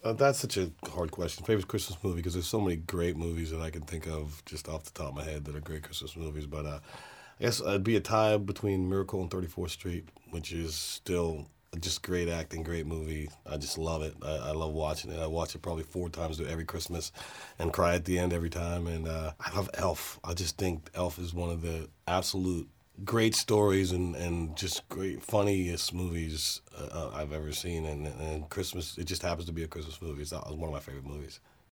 That's such a hard question. Favorite Christmas movie, because there's so many great movies that I can think of just off the top of my head that are great Christmas movies. But I guess it'd be a tie between Miracle on 34th Street, which is still just great acting, great movie. I just love it. I love watching it. I watch it probably 4 times every Christmas and cry at the end every time. And I love Elf. I just think Elf is one of the absolute great stories and just great, funniest movies I've ever seen. And Christmas, it just happens to be a Christmas movie. It's one of my favorite movies.